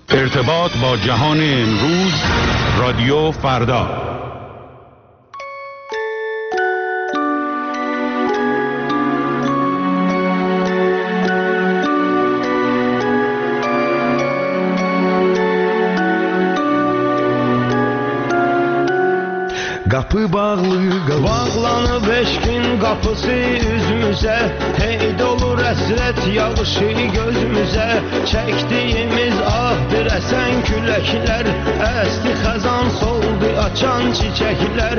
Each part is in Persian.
ارتباط با جهان امروز، رادیو فردا. Kapı bağlanıb eşkin qapısı üzümüzə, hey dolu rəsrət yağışı gözümüzə, çəkdiyimiz ahdır əsən küləklər, əsti xəzan soldu açan çiçəklər,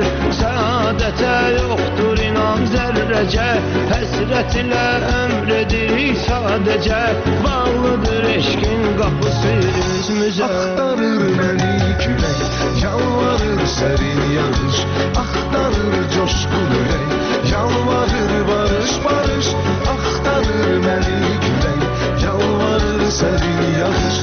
səadətə yoxdur inan zərrəcə, həsrət ilə ömr edirik sadəcə, bağlıdır eşkin qapısı üzümüzə. Axtarır məni külək, yalvarır sərin yağış, axtarır coşqun ürək, yalvarır barış barış, axtarır məni külək, yalvarır sərin yağış.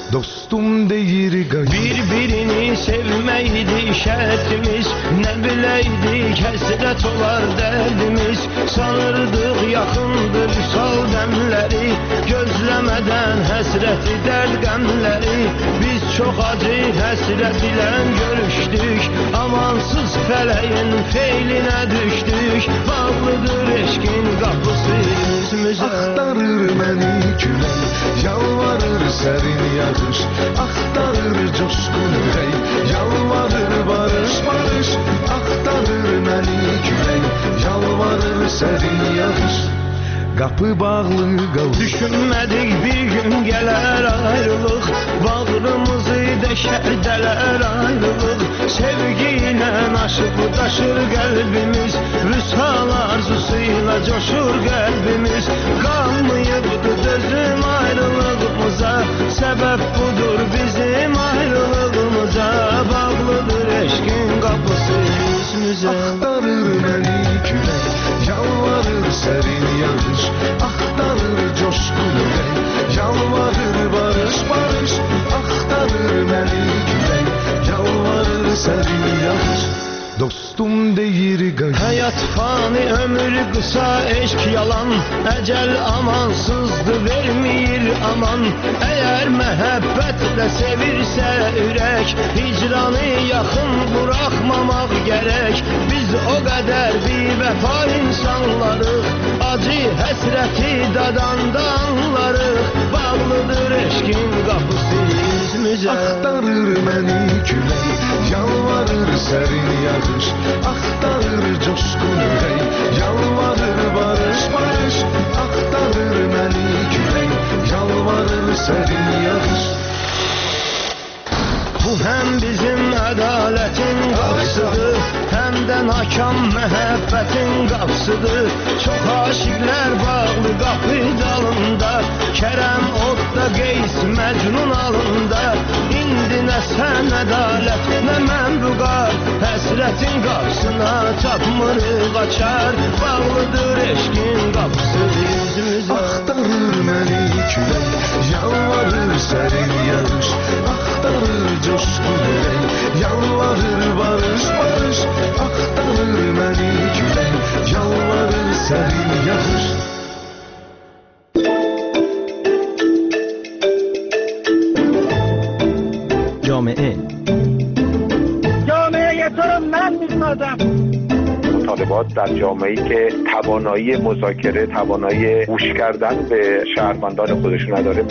Dostum deyir qayıt. Bir-birini sevməkdi şərtimiz, nə biləydik həsrət olar dərdimiz, sanırdıq yaxındır vüsal dəmləri, gözləmədən həsrəti dərd qəmləri, biz çox acı həsrət ilə görüşdük, amansız fələyin feylinə düşdük, bağlıdır eşkin qapısı üzümüzə. Axtarır məni külək, yalvarır sərin yağış, axtarır coşqun ürək, yalvarır barış barış, axtarır məni külək, yalvarır sərin yağış. Qapı bağlı qalır. Düşünmədik bir gün gələr ayrılıq, bağrımızı deşərdələr ayrılıq, sevgi ilə aşıb daşır qəlbimiz, vüsal arzusuyla coşur qəlbimiz, qalmayıbdı dözüm ayrılığımıza, səbəb budur bizim ayrılığımıza, bağlıdır eşkin qapısı üzümüzə. Axtarır məni külək, yalvarır sərin yağış, axtarır coşqun ürək, yalvarır barış barış, axtarır məni külək, yalvarır sərin yağış. Dostum deyir qayıt. Həyat fani, ömür qısa, eşq yalan, əcəl amansızdı, vermir aman. Əgər məhəbbətlə sevirsə ürək, hicranı yaxın buraxmamaq gərək. Biz o qədər bivəfa insanlarıq, acı həsrəti dadanda anlarıq, bağlıdır eşkin qapısı üzümüzə. Axtarır məni külək, yalvarır sərin yağış, axtarır coşqun ürək, yalvarır barış barış, axtarır məni külək, yalvarır sərin yağış. Bu həm bizim ədalətin qapısıdır, həm də nakam məhəbbətin qapısıdır. Çox aşiqlər bağlı qapı dalında, Kərəm odda Qeys Məcnun alında. İndi nə sən ədalət, nə mən bu qar, həsrətin qapısına tapmırıq açar, bağlıdır eşkin qapısı üzümüzə. Axtarır məni külək, yalvarır sərin yağış, axtarır coşqun ürək, yalvarır barış barış, axtarır məni külək, yalvarır sərin yağış. جامعه تو رو من میسازم. مطالبات در جامعه‌ای که توانایی مذاکره، توانایی گوش کردن به شهروندان خودشون نداره.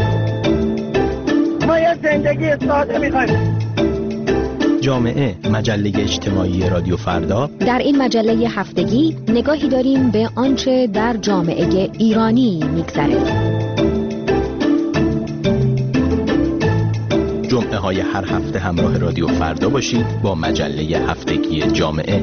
ما یه زندگی ساده می‌خوایم. جامعه، مجله اجتماعی رادیو فردا. در این مجله هفتگی نگاهی داریم به آنچه در جامعه ایرانی می‌گذره. جمعه های هر هفته همراه رادیو فردا باشید با مجله هفتگی جامعه.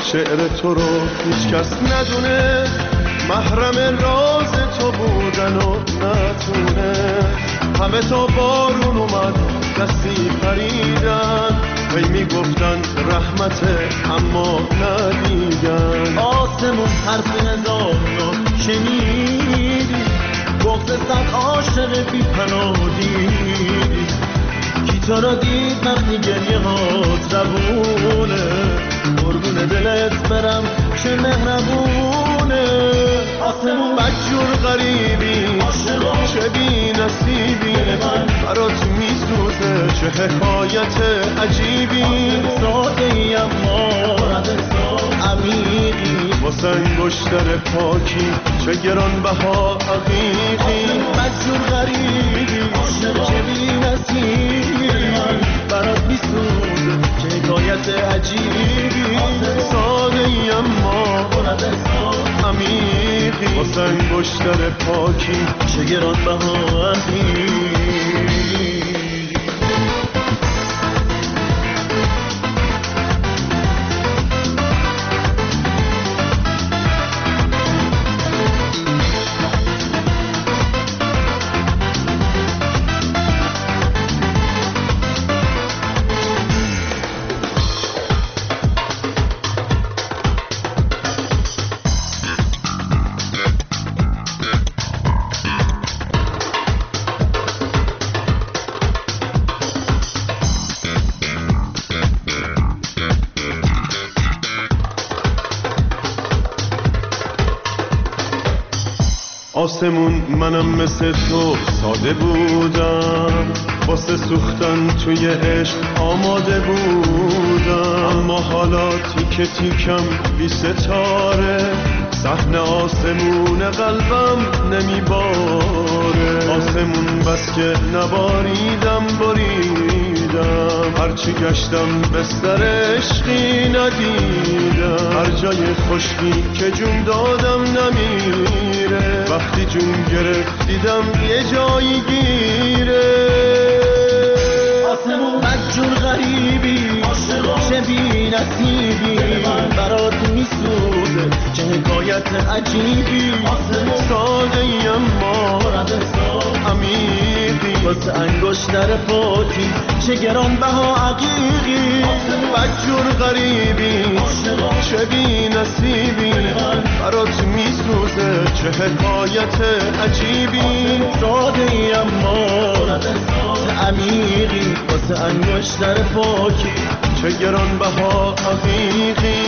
شعر تو رو هیچ کس ندونه، محرم راز تو بودن و نتونه. همه تا بارون اومد دستی پریدن، هی میگفتن رحمته اما ندیدن. آسمون حرف نزار رو شنیدی، بغض صد عاشق بی پناه دیدی. کی تو را دید وقتی گریه هات روونه، قربون دلت برم چه مهربونه. آسمون بدجور غریبی چه بی نصیبی، برات میسوزه چه حکایت عجیبی. ساده ای اما عمیقی، واسه انگشتر پاکی چه گرانبها عقیقی. بدجور غریبی چه بی نصیبی، برات میسوزه چه حکایت عجیبی. ساده ای اما عمیقی، واسه انگشتر پاکی چه گرانبها عقیقی. آسمون منم مثل تو ساده بودم، واسه سوختن توی عشق آماده بودم. اما حالا تیکه تیکم بی ستاره، صحنه آسمون قلبم نمیباره. آسمون بس که نباریدم بریدم، هرچی گشتم بستر عشقی ندیدم. هر جای خشکی که جون دادم نمیره، وقتی جون گرفت دیدم یه جایی گیره. آسمون بدجور غریبی چه بی نصیبی، برات میسوزه چه حکایت عجیبی. ساده ای اما عمیقی، واسه انگشتر پاکی چه گرانبها عقیقی. بدجور غریبی چه بی نصیبی، برات میسوزه چه حکایت عجیبی. ساده ای اما عمیقی، واسه انگشتر پاکی چه گرانبها عقیقی.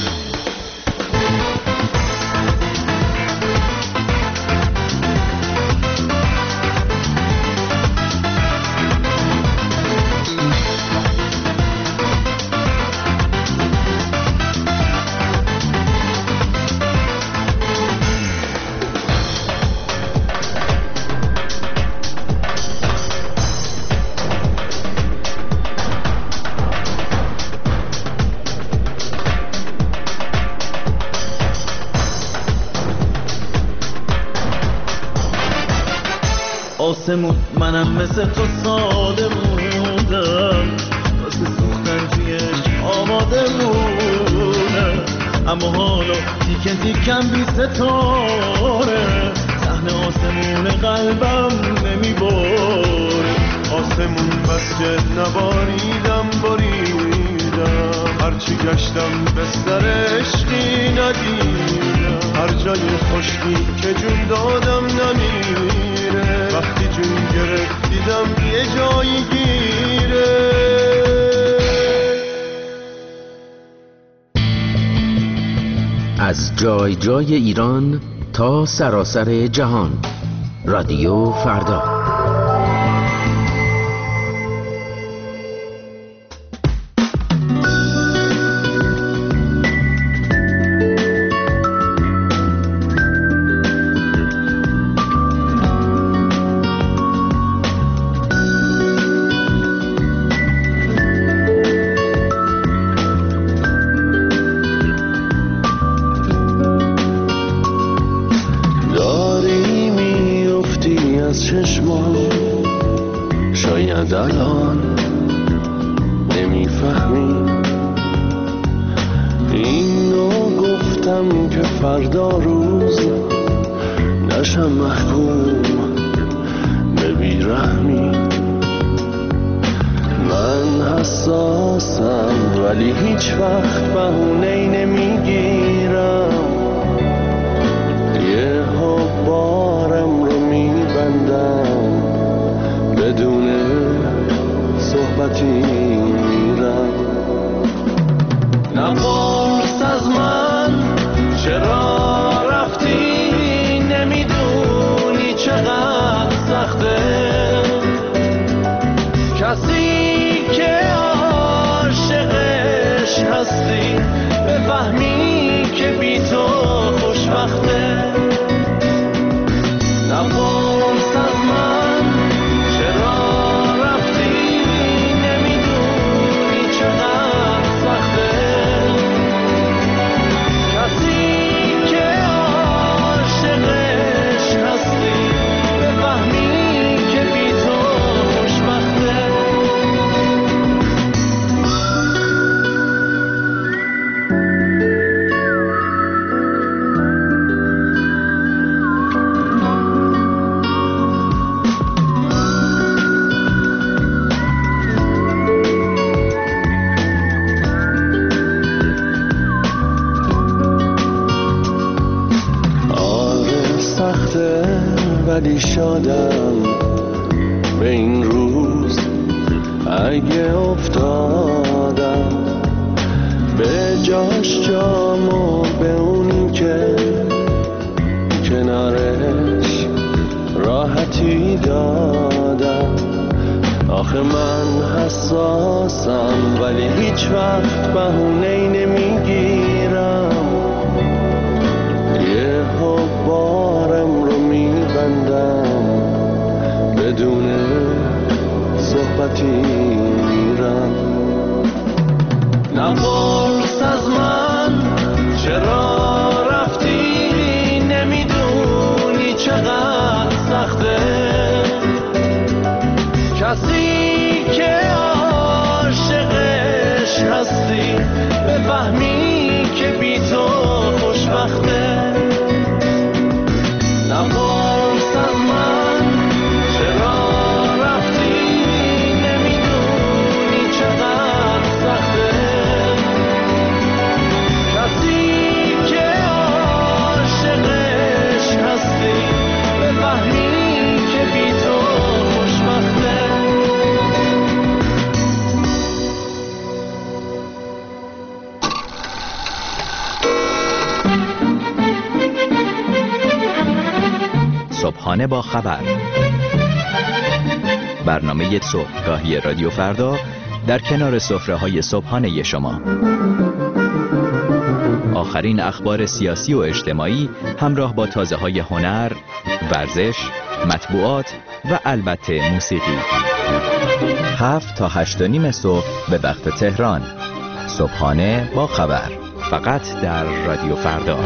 آسمون منم مثل تو ساده بودم، واسه سوختن توی عشق آماده بودم. اما حالا تیکه تیکم بی ستاره، صحنه آسمون قلبم نمیباره. آسمون بس که نباریدم بریدم، هرچی گشتم بستر عشقی ندیدم. هر جای خشکی که جون دادم نمیره، وقتی جون گرفت دیدم یه جایی گیره. از جای جای ایران تا سراسر جهان، رادیو فردا. شاید الان نمیفهمی این کن که فردا روز نشم محکوم به بیرحمی. من حساسم ولی هیچ وقت بهونه‌ای نمیگیرم، یه بارم رو میبندم بدون صحبتی میرم. نپرس از من چرا رفتی، نمیدونی چقدر سخته کسی که عاشقش هستی بفهمی که بی تو خوشبخته. نپرس از من چرا رفتی، نمیدونی چقدر سخته کسی که عاشقش هستی بفهمی که بی تو خوشبخته. ولی شادم به این روز اگه افتادم به جاش جامو به اونی که کنارش راحتی دادم. آخه من حساسم ولی هیچ وقت بهونه‌ای نمیگیرم، یه بارم رو میبندم بدون صحبتی میرم. نپرس از من چرا رفتی، نمیدونی چقدر سخته کسی که عاشقش هستی بفهمی که بی تو خوشبخته. نپرس از من چرا رفتی، نمیدونی چقدر سخته کسی که عاشقش هستی بفهمی که بی تو خوشبخته. صبحانه با خبر، برنامه صبحگاهی رادیو فردا در کنار سفره‌های صبحانه شما. آخرین اخبار سیاسی و اجتماعی همراه با تازه‌های هنر، ورزش، مطبوعات و البته موسیقی. 7 تا 8:30 صبح به وقت تهران. صبحانه با خبر، فقط در رادیو فردا.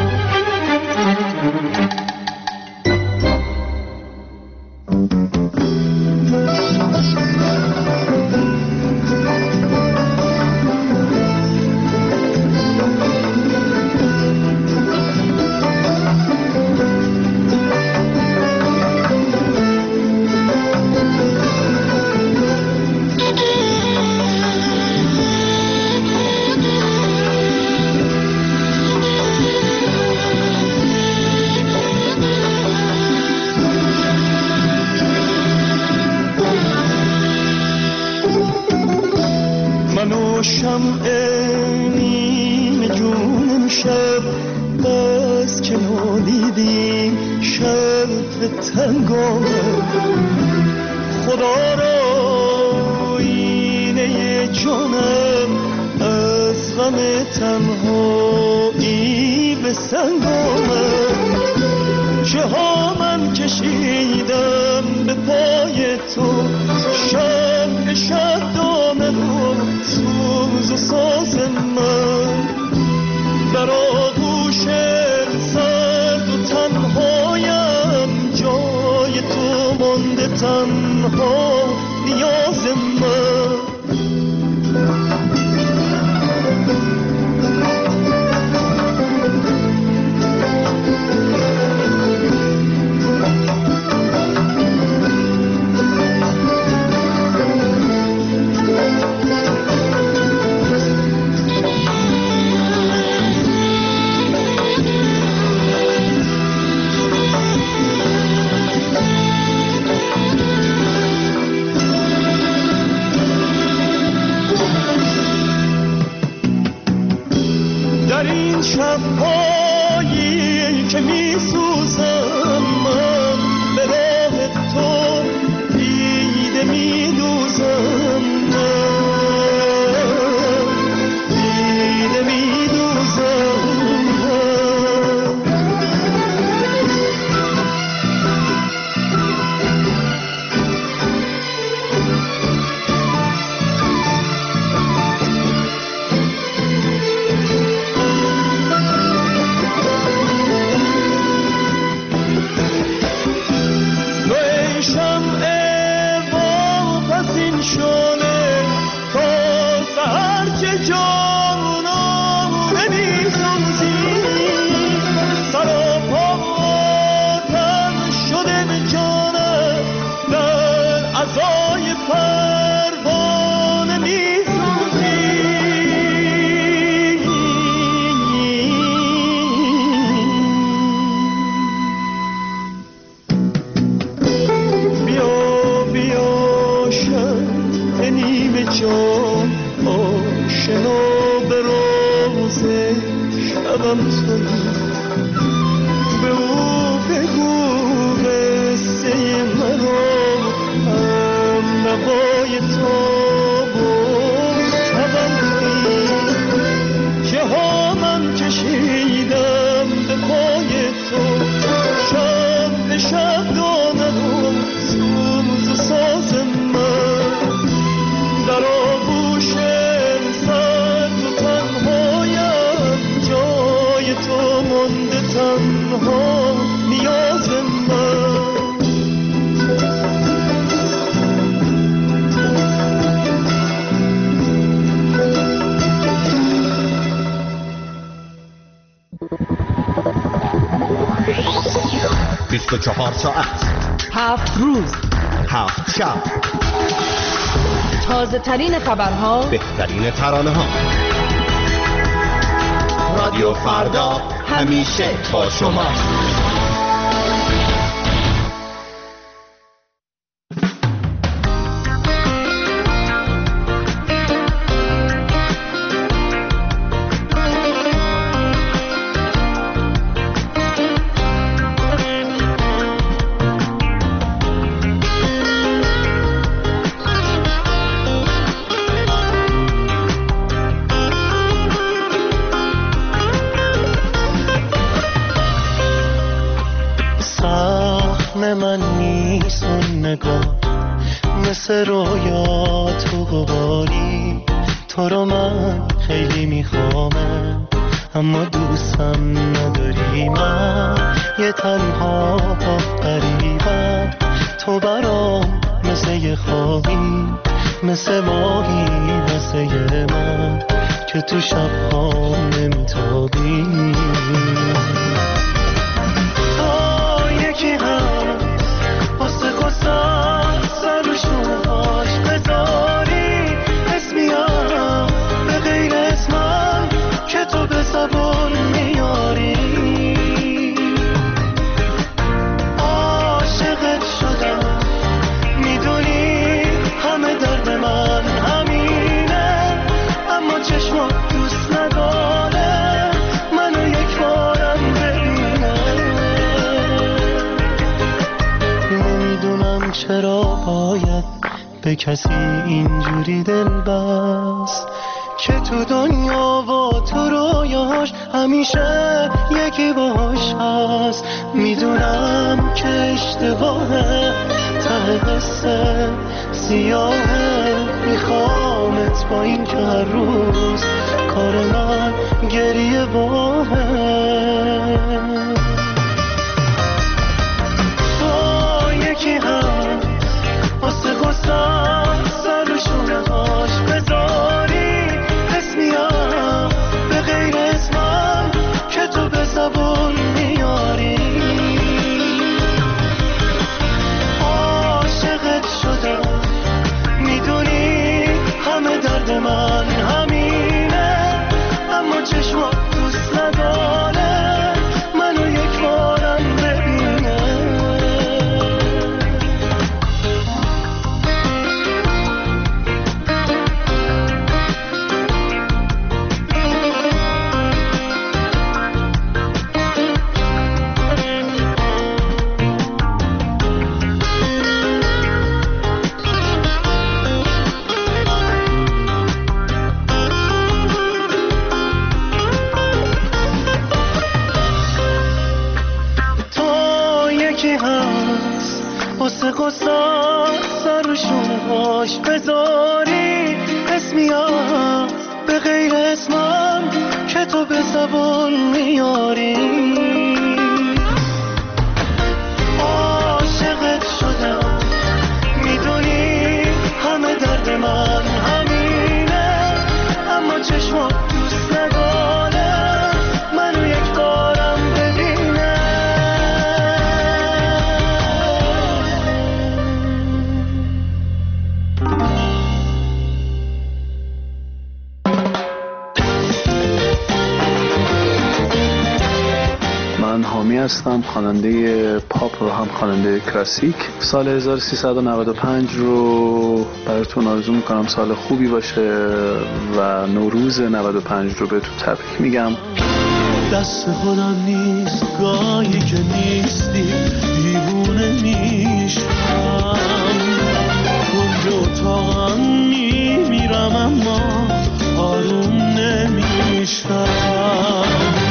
شمع نیم جونم شب بس که نادیدی شب تنگامه. خدا را اینه جانم از غم تنهایی به سنگامه. چه ها من کشیدم به پای تو شب شدامه و سوز و ساز من در آغوش سرد و تنهایم جای تو مانده تنها نیاز من. شب‌هایی که می‌سوزم من به راه تو دیده می‌دوزم دیده می‌دوزم ساعت 7 روز 7 شب تازه ترین خبرها بهترین ترانه ها رادیو فردا همیشه با شما رویا تو گواری تو رو من خیلی میخوامم اما دوستم نداری من یه تنها غریبم تو برام مثل یه خوابی مثل ماهی مثل یه من که تو شبها نمیتابی تو یکی هست واسه گستر سر رو شوهاش بذاری اسمیم به غیر اسمم که تو به زبان میاری عاشقت شدم میدونی همه درد من همینه اما چشمات دوست نداره منو یک بارم ببینه نمیدونم چرا باید به کسی اینجوری دل بست که تو دنیا و تو رویاش همیشه یکی باش هست میدونم که اشتباهه ته قصه سیاهه میخوامت با این که هر روز کار من گریه باهه با یکی هست واسه گستر سر شونه هاش بذاری اسمیم به غیر اسمم که تو به زبون میاری عاشقت شدم میدونی همه درد من همینه اما چشمات دوست نداره واسه قصار سرشون هاش بذاری اسمی ها به غیر اسمم که تو به زبان میاری عاشقت شدم میدونی همه درد من همینه اما چشمات دوست نداره منو یک بارم ببینه من حامی هستم، خواننده پاپ و هم خواننده کلاسیک. سال 1395 رو براتون آرزو میکنم سال خوبی باشه و نوروز 95 رو بهتون تبریک میگم. دست خودم نیست گاهی که نیستی دیوونه میشم کنج اتاقم میمیرم اما آروم نمیشم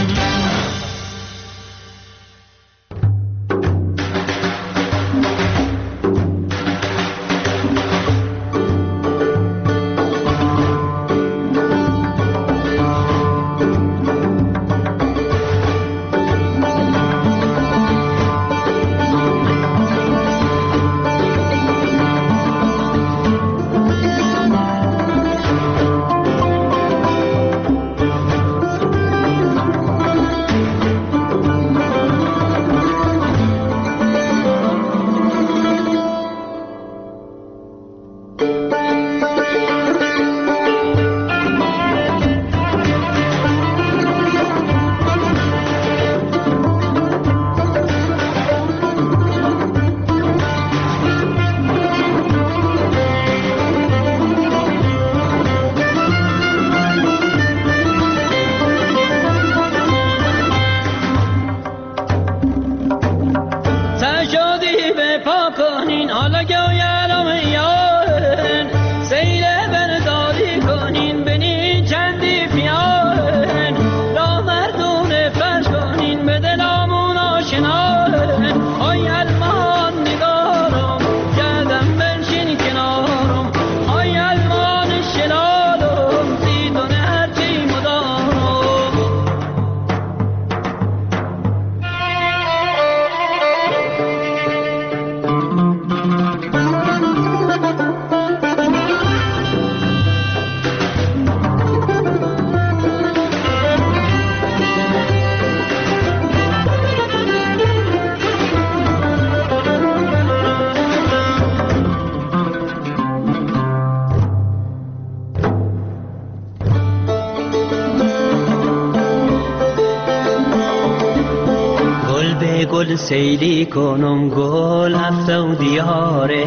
گل سیلی کنم گل هفته و دیاره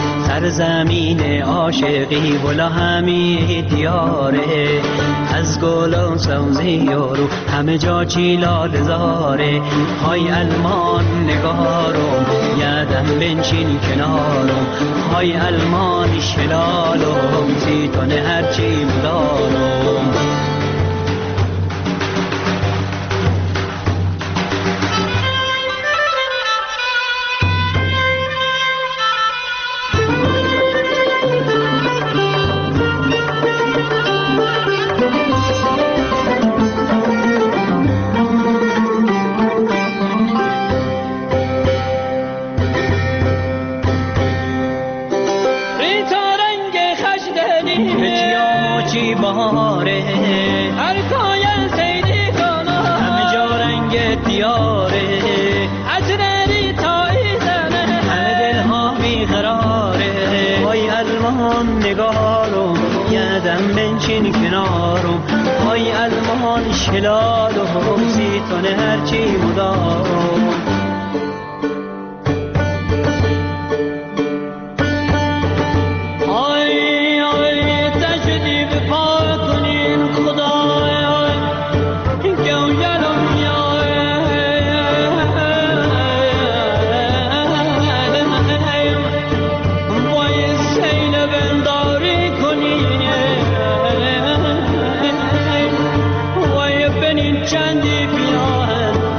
سرزمین عاشقی ولا همی دیاره از گل و سوزی یارو همه جا چی لاله زاره های المان نگارم یادم بنشین کنارم های المان شلالم زیتون هرچی مدارم شلالم زیتون هرچی مدام آی آی تجدید پا کنین خدای گویلم وای سیل بنداری کنین چندی بیان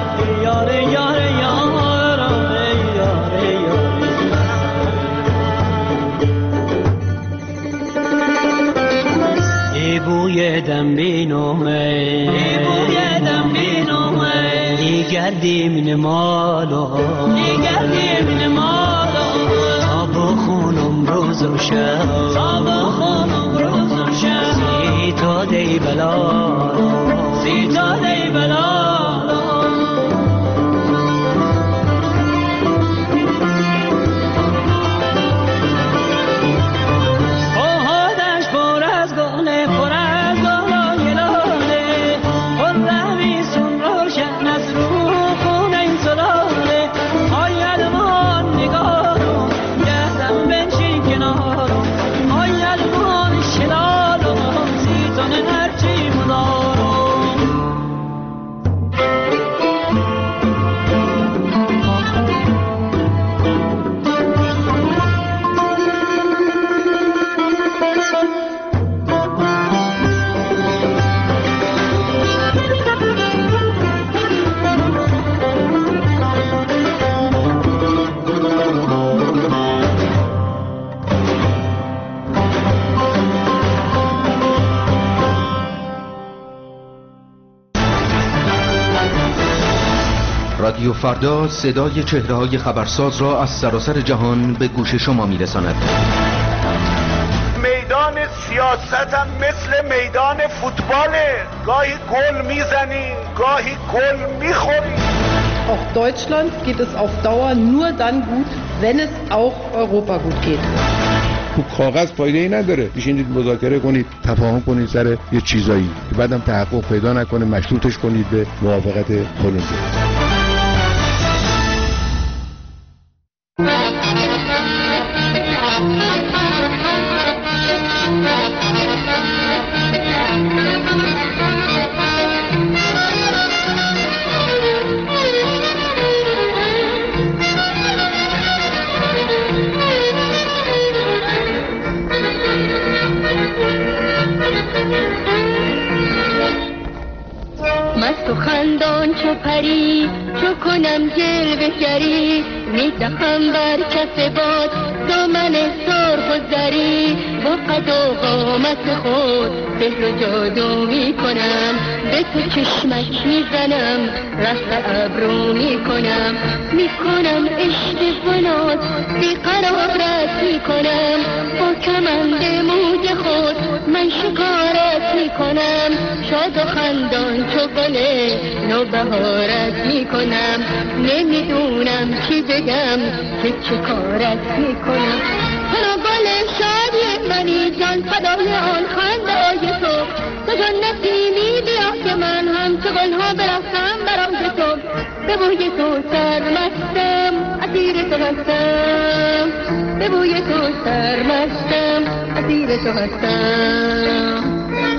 گردیم نمالا گردیم نمالا تا بخونم روز و شب تا بخونم روز و شب سیتا دی بلا سیتا دی بلا رادیو فردا صدای چهره‌های خبرساز را از سراسر جهان به گوش شما می‌رساند. میدان سیاست هم مثل میدان فوتباله، گاهی گل میزنیم گاهی گل میخوریم. Auch Deutschland geht es auf Dauer nur dann gut, wenn es auch Europa gut geht. تو کاغذ فایده‌ای نداره. بشینید مذاکره کنید، تفاهم کنید سر یه چیزایی که بعدم تحقق پیدا نکنه مشروطش کنید به موافقت کلمبیا. مست و خندان چو پری چو کنم جلوه‌گری می‌دهم بر کف باد دامن سرخ و زری با قد و قامت خود سحر و جادو می‌کنم به تو چشمک می‌زنم رفع ابرو می‌کنم عشق و ناز بی‌قرارت می‌کنم با کمند موج خود من شکارت می‌کنم شاد و خندان چو گل نوبهارت می‌کنم نمیدونم چی بگم که چه کارت می‌کنم تو گل شادی منی جان فدای آن خنده‌های تو جان نسیمی بیا که من هم چو گل‌ها برفتم برای تو به بوی تو سرمستم اسیر تو هستم به بوی تو سرمستم اسیر تو هستم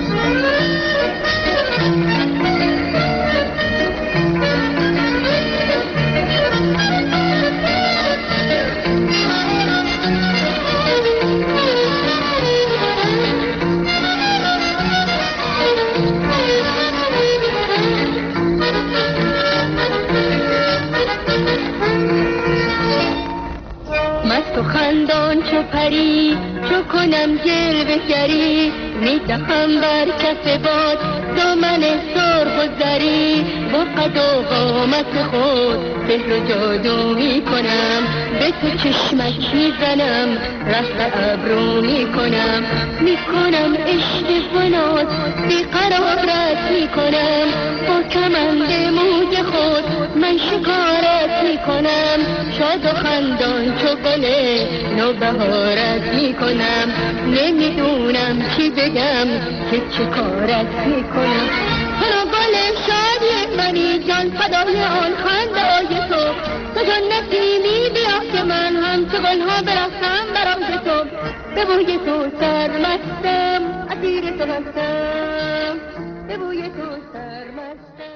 مست و خندان چو پری چو کنم جلوه‌گری می‌دهم بر کف باد دامن سرخ و زری با قد و قامت خود سحر و جادو می‌کنم به تو چشمک می‌زنم رفع ابرو می‌کنم عشق و ناز بی‌قرارت می‌کنم با کمند موج خود من شکارت می‌کنم شاد و خندان چو گل نوبهارت می‌کنم نمیدونم چی بگم که چه کارت می‌کنم تو گل شادی منی جان فدای آن خنده‌های تو جان نسیمی بیا که من هم چو گل‌ها برفتم برای تو به بوی تو سرمستم اسیر تو هستم به بوی تو سرمستم.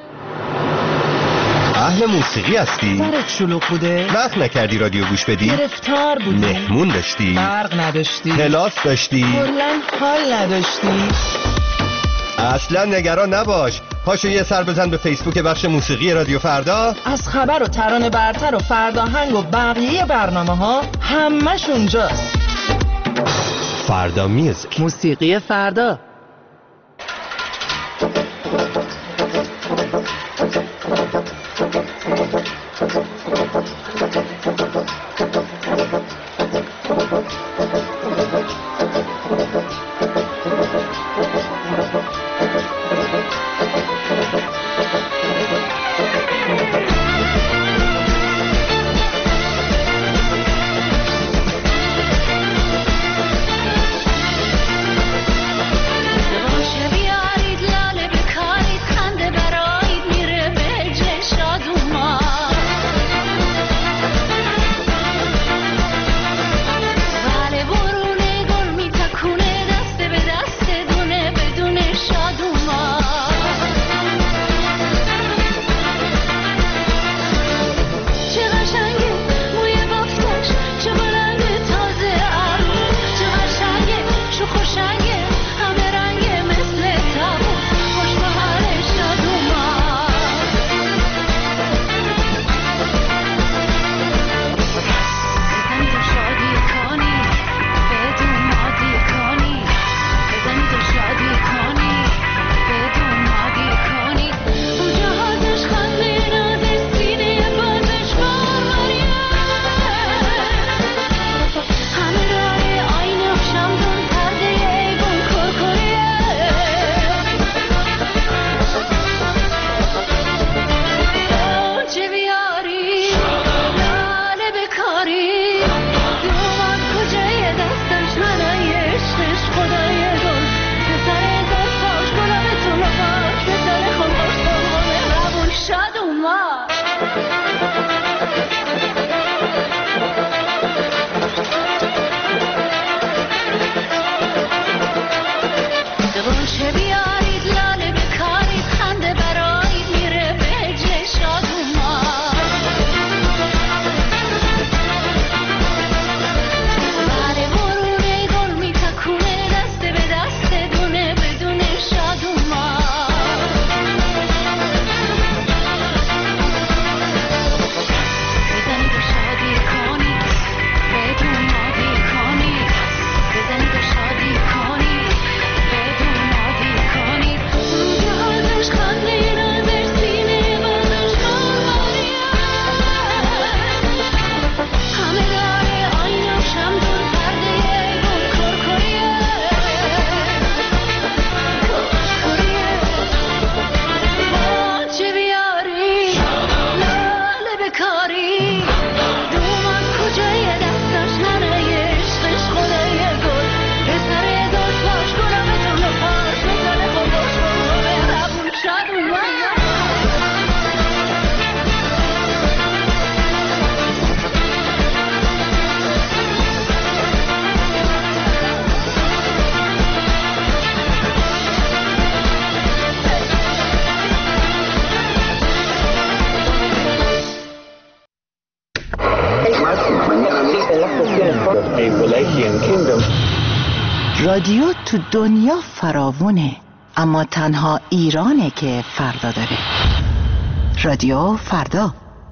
اهل موسیقی هستی؟ برات شلوغ بوده؟ وقت نکردی رادیو گوش بدی؟ گرفتار بودی؟ مهمون داشتی؟ برق نداشتی؟ کلاس داشتی؟ کلاً حال نداشتی؟ اصلا نگران نباش، پاشو یه سر بزن به فیسبوک بخش موسیقی رادیو فردا. از خبر و ترانه برتر و فرداهنگ و بقیه برنامه‌ها همش اونجاست. فردا میوزیک، موسیقی فردا. رادیو تو دنیا فراوونه، اما تنها ایرانه که فردا داره. رادیو فردا.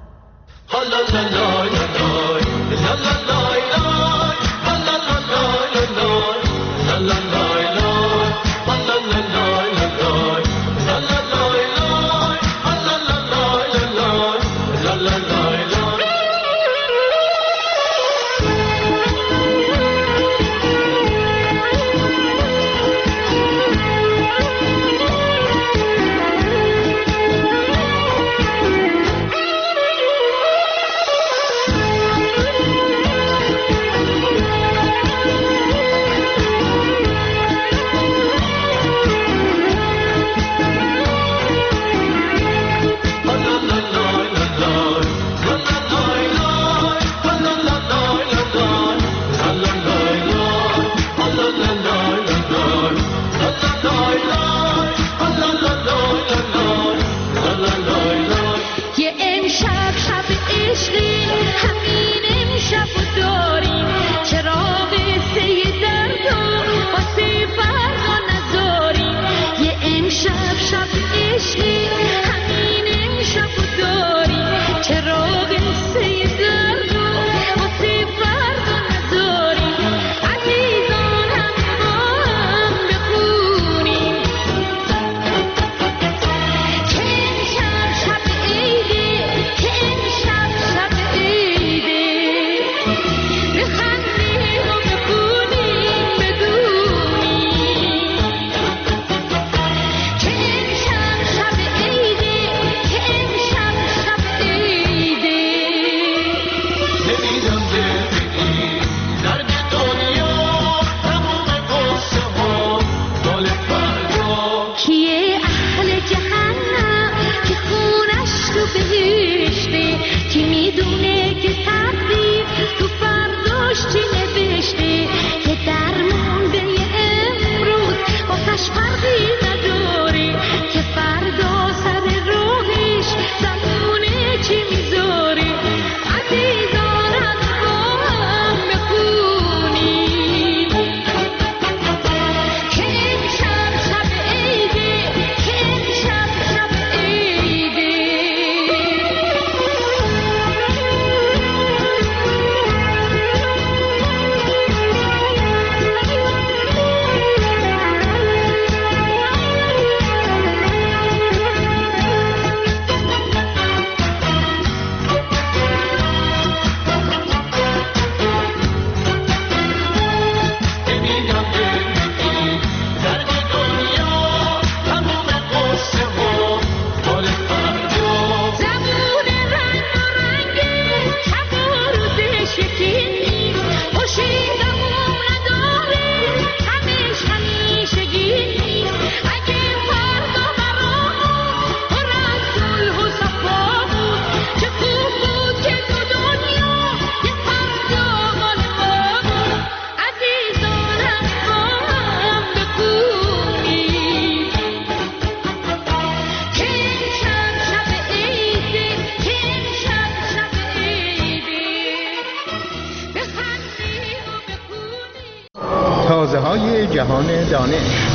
تازه‌های جهان دانش.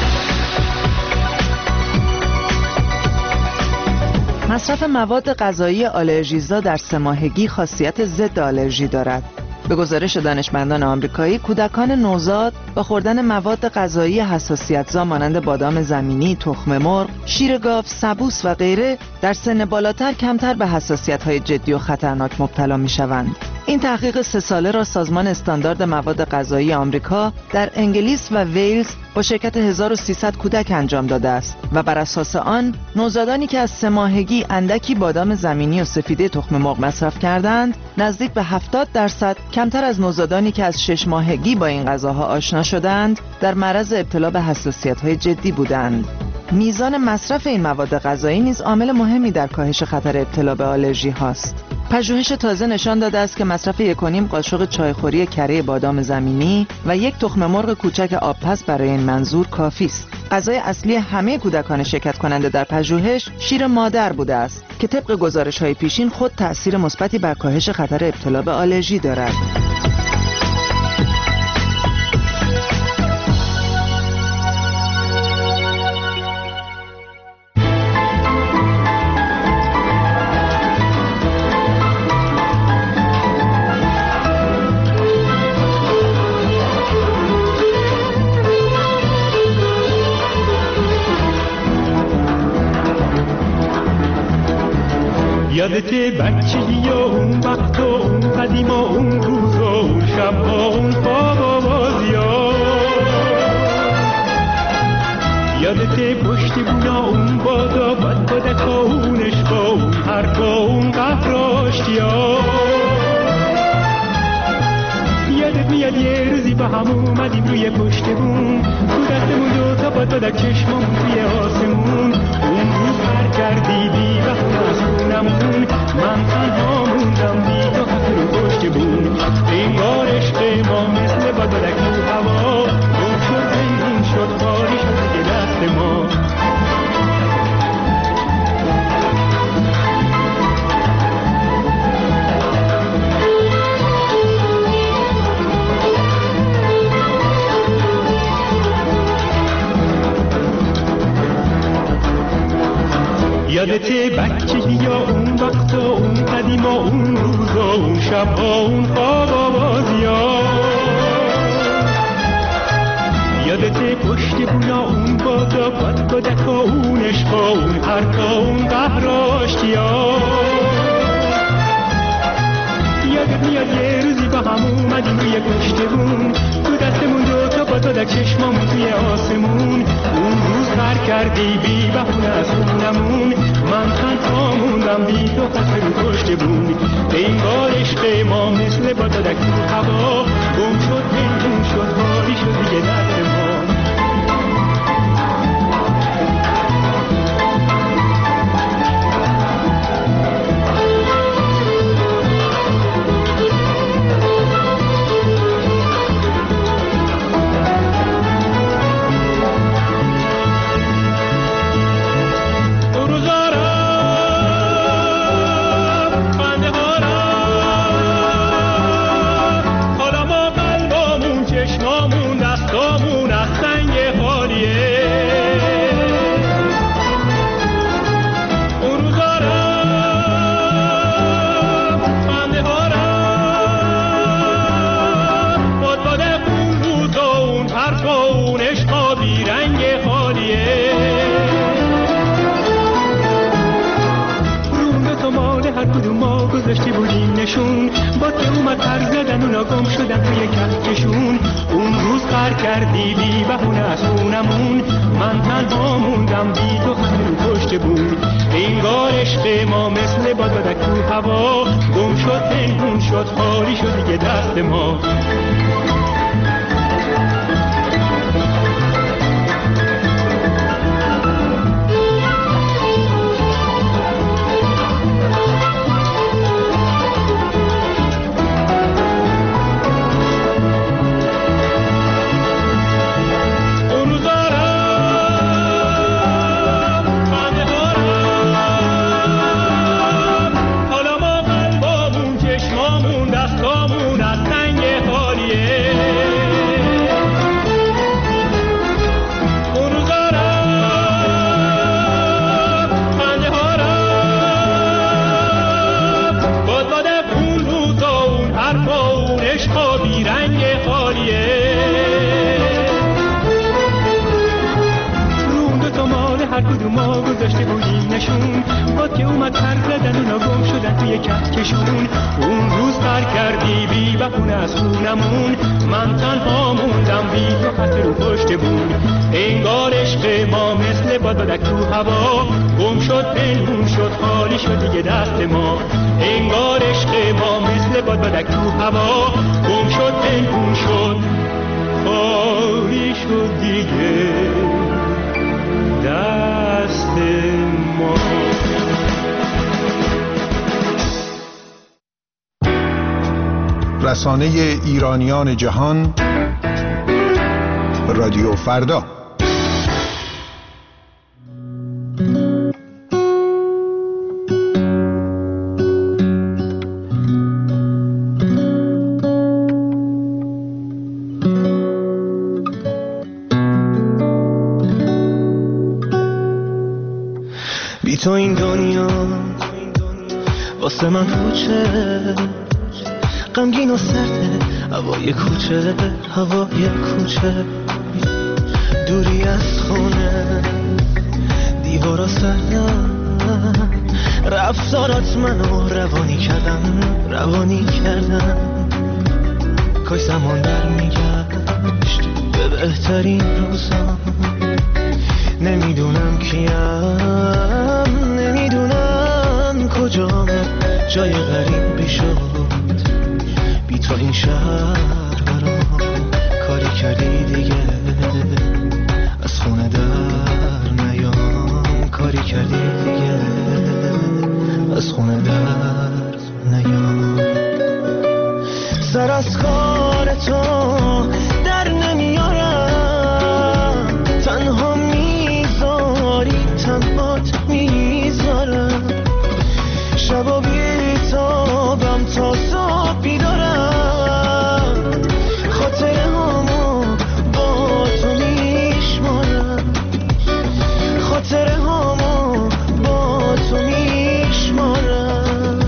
مصرف مواد غذایی آلرژیزا در 3 ماهگی خاصیت ضد آلرژی دارد. به گزارش دانشمندان آمریکایی، کودکان نوزاد با خوردن مواد غذایی حساسیت‌زا مانند بادام زمینی، تخم مرغ، شیر گاو، سبوس و غیره در سن بالاتر کمتر به حساسیت‌های جدی و خطرناک مبتلا می‌شوند. این تحقیق 3 ساله را سازمان استاندارد مواد غذایی آمریکا در انگلیس و ویلز با شرکت 1300 کودک انجام داده است و بر اساس آن نوزادانی که از 3 ماهگی اندکی بادام زمینی و سفیده تخم مرغ مصرف کردند نزدیک به 70% کمتر از نوزادانی که از 6 ماهگی با این غذاها آشنا شدند در معرض ابتلا به حساسیت‌های جدی بودند. میزان مصرف این مواد غذایی نیز عامل مهمی در کاهش خطر ابتلا به آلرژی هاست. پژوهش تازه نشان داده است که مصرف 1.5 قاشق چایخوری کره بادام زمینی و 1 تخم مرغ کوچک آبپز برای این منظور کافی است. غذای اصلی همه کودکان شرکت کننده در پژوهش شیر مادر بوده است که طبق گزارش‌های پیشین خود تأثیر مثبتی بر کاهش خطر ابتلا به آلرژی دارد. یادته بچگی و اون وقت و اون قدیم و اون روز و اون شب و اون خواب و بازی‌ها، یادته پشت بونا اون بادا بد بدکا اون عشقا اون حرفا اون قهر و آشتی‌ها، یادت میاد یه روزی با هم اومدیم روی پشت بون تو دستمون دوتا باد بدک چشممون توی آسمون، اون روز پر کردی بی وقت از خونمون، من تنها موندم بی تو خط رو پشت بون، انگار عشق ما مثل باد بدک تو هوا گم شد زندون شد خالی شد دیگه دست ما. یادته بچگی یا اون وقت و اون قدیم و اون روز و اون شب و اون خواب و بازی‌ها، یادته پشت بونا اون بادا باد بدکا اون عشقا اون حرفا اون قهر و آشتی‌ها، یادت میاد یه روزی با هم اومدیم روی پشت بون تو دستمون دوتا باد بدک چشمامون توی آسمون، اون روز پر کردی بی بهونه از خونمون، من تنها موندم بی تو خط رو پشت بون، انگار عشق ما مثل باد بدک تو هوا گم شد پنهون شد خالی شد دیگه دست ما. گذاشتی بودیم نشون با که اومد پر زدن اونا گم شدن توی کهکشون، اون روز پر کردی بی بهونه از خونمون، من تنها موندم بی تو خط رو پشت بون، انگار عشق ما مثل باد بدک تو هوا گم شد پنهون شد خالی شد دیگه دست ما. هر کدوم ما گذاشته بودیم نشون باد که اومد پر زدن اونا گم شدن توی کهکشون، اون روز پر کردی بی بهونه از خونمون، من تنها موندم بی تو خط رو پشت بون، انگار عشق ما مثل باد بدک تو هوا گم شد پنهون شد خالی شد دیگه دست ما، انگار عشق ما مثل باد بدک تو هوا گم شد پنهون شد خالی شد دیگه دست ما. رسانه ایرانیان جهان رادیو فردا. بی تو این دنیا واسه من پوچه، غمگین و سرده هوای کوچه، هوای کوچه، دوری از خونه دیوارا سردن، رفتارات منو روانی کردن کاش زمان برمیگشت به بهترین روزا. نمیدونم کیم، نمیدونم کجام، جای غریبی شد بی تو این شهر برام. کاری کردی دیگه از خونه در نیام، کاری کردی دیگه از خونه در نیام. سر از کار تو در نمیارم، تنها میذاری تنهات میذارم. شبا بیتابم تا صبح بیدارم، خاطره هامو با تو میشمارم، خاطره هامو با تو میشمارم.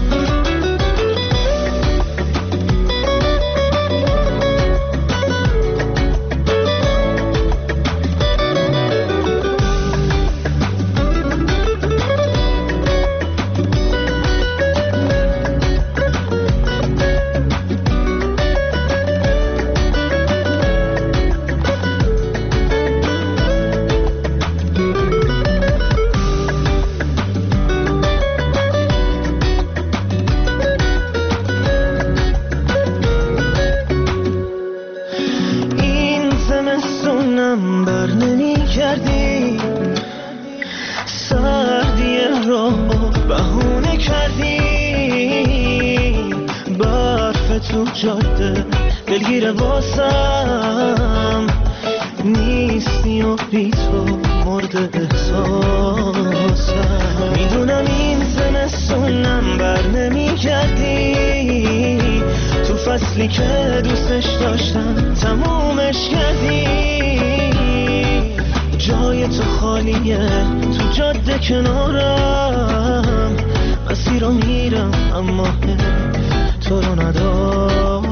جاده دلگیر واسم نیستی و بی تو مرد احساسم. میدونم این زمستونم بر نمی کردی، تو فصلی که دوستش داشتم تمومش کردی. جای تو خالیه تو جاده کنارم، مسیر رو میرم اما تو رو ندارم.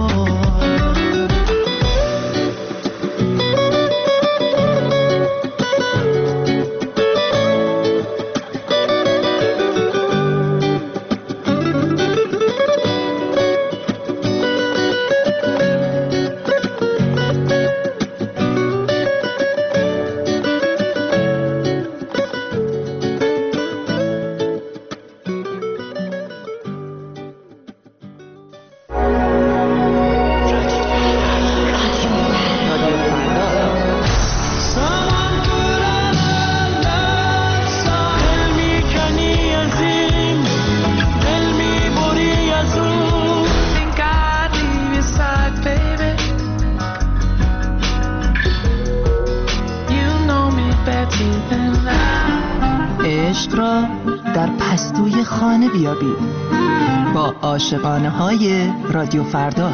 عشق را در پستوی خانه بیابید با عاشقانه های رادیو فردا.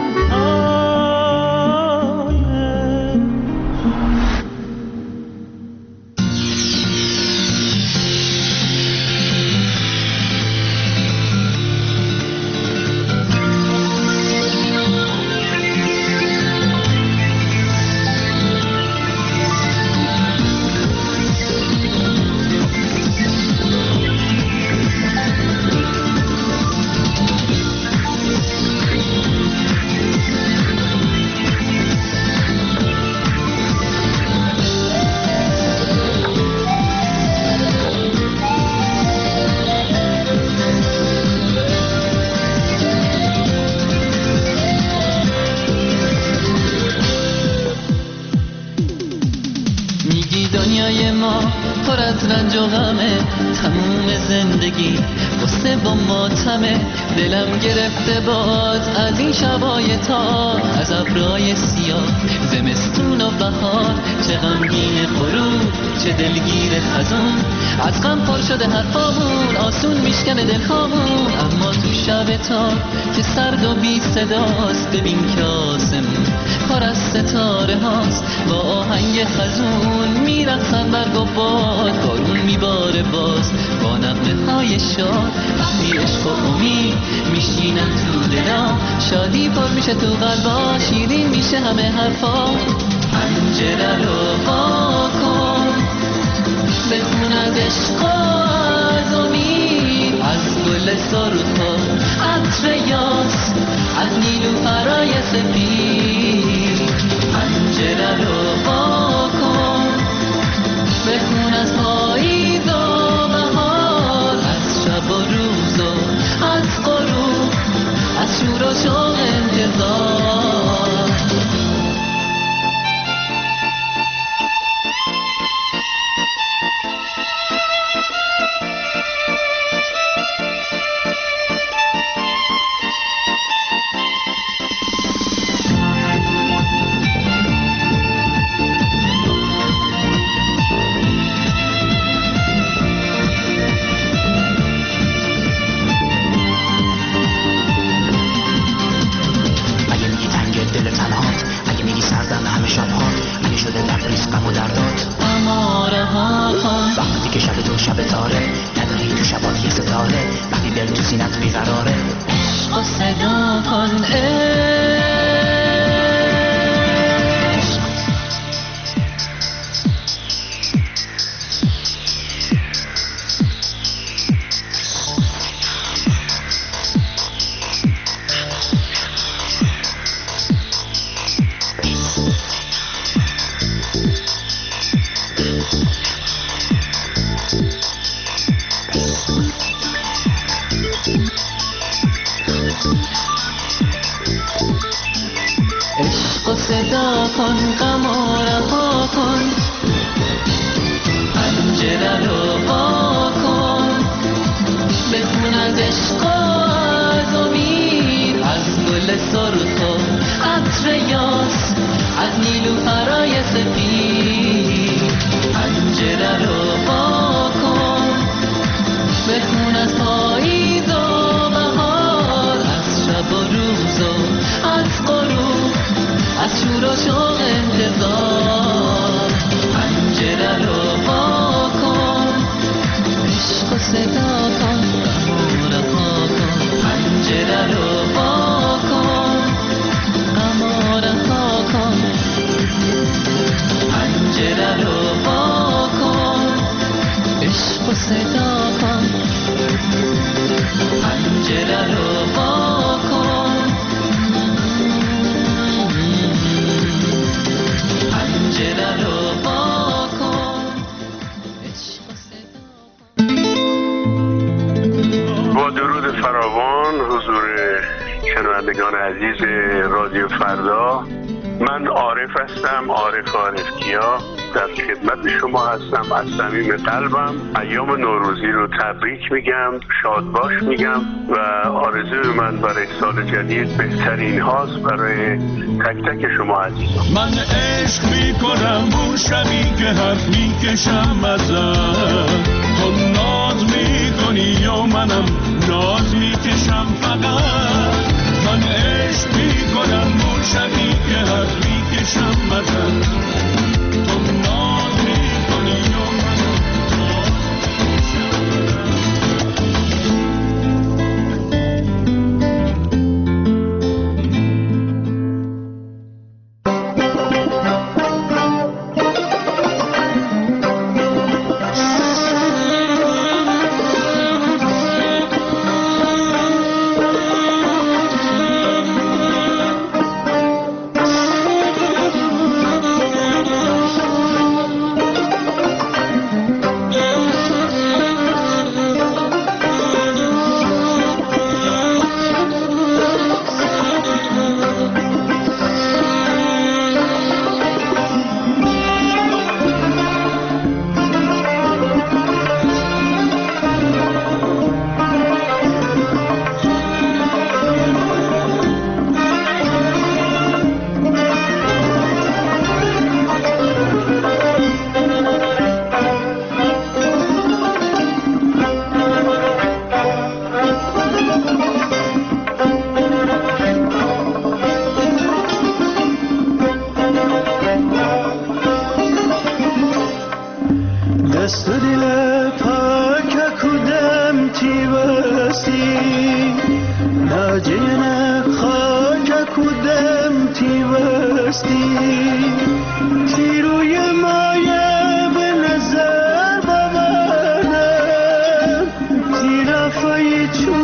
دنیای ما پر از رنج و غمه، تموم زندگی قصه و ماتمه. دلم گرفته باز از این شبای تار، از ابرای سیاه زمستون و بهار. چه غمگین غروب چه دلگیر خزون، از غم پر شده حرفامون آسون میشکنه دلخامون. اما تو شب تار که سرد و بی صداست، ببین که آسمون پر از ستاره هاست. با آهنگ خزون میرقصن برگ و باد، بارون میباره باز با نغمه های شاد. وقتی عشق و امید میشینن تو دلا، شادی پر میشه تو قلبا، شیرین میشه همه حرفا. پنجره رو وا کن، بخون از عشق و از امید، از گل سرخ و عطر یاس از نیلوفرای سپید پنجره رو وا کن بخون از پاییز و بهار از شب و روز و از غروب از شور و شوق انتظار صدا کن غم و رها کن پنجره رو وا کن بخون از عشق و از امید از گل سرخ و عطر یاس از نیلوفرای سپید پنجره رو وا کن بخون از پاییز و بهار از شب و روز و از غروب از شور و شوق انتظار پنجره رو وا کن عشق و صدا کن غم و رها کن پنجره رو وا کن غم و رها کن پنجره رو وا کن عشق و صدا کن پنجره رو وا کن با درود فراوان حضور شنوندگان عزیز رادیو فردا، من عارف هستم، عارف کیا در خدمت شما هستم. از صمیم قلبم ایام نوروزی رو تبریک میگم، شاد باش میگم و آرزوی من برای سال جدید بهترین هاست برای تک تک شما عزیزان. من عشق میکنم اون شبی که حرف میکشم ازت، تو ناز میکنی یا منم ناز میکشم فقط. من عشق میکنم اون شبی که حرف میکشم ازت، تو ناز میکنی یا منم ناز توی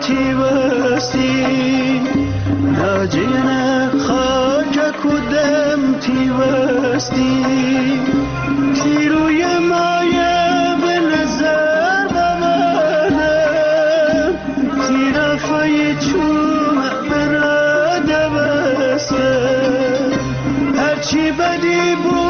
تی بستی ناجین خاک کدم تی بستی تی روی مایه به نظر بمانم تی رفای چوم براده بسته هرچی بدی بود